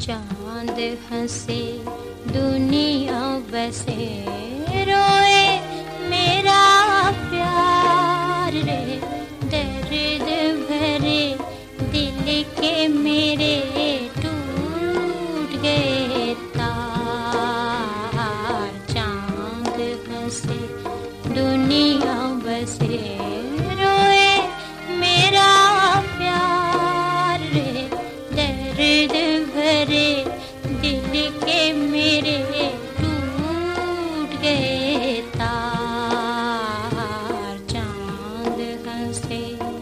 चांद हंसे दुनिया बसे, रोए मेरा प्यार रे। दर्द भरे दिल के मेरे टूट गए तार। चांद हंसे दुनिया बसे, रोए मेरा प्यार रे। दर्द भरे दिल के मेरे टूट गए तार। चांद हंसे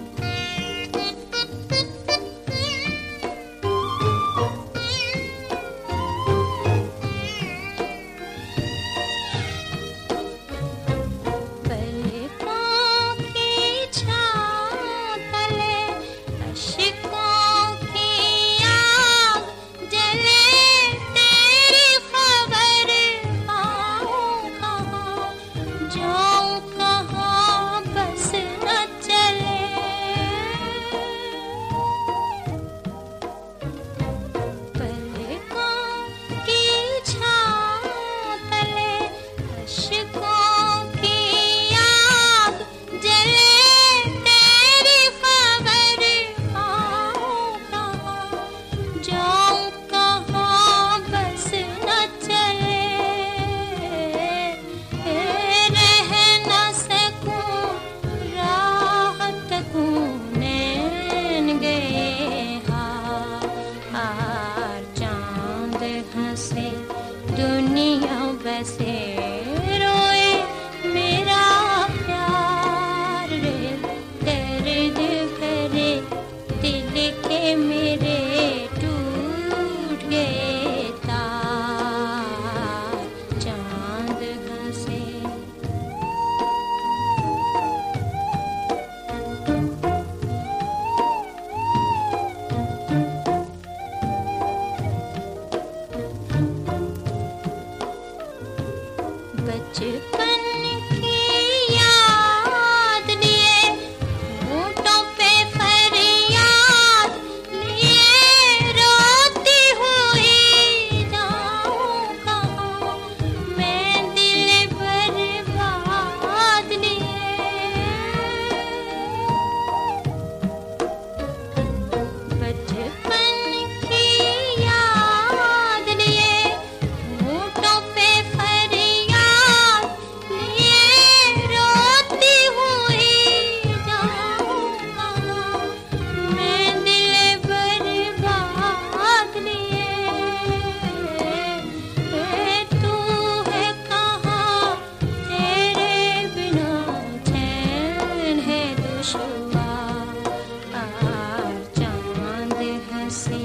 दुनिया बसे, रोए मेरा प्यार रे। दर्द भरे दिल के मेरे टूट गए तार। चांद हंसे बचपन की याद लिए, होठों पे फरियाद लिए, रोती हुई जाऊं कहाँ मैं दिल बर्बाद लिए। बचपन की याद लिए, होठों पे चांद हंसे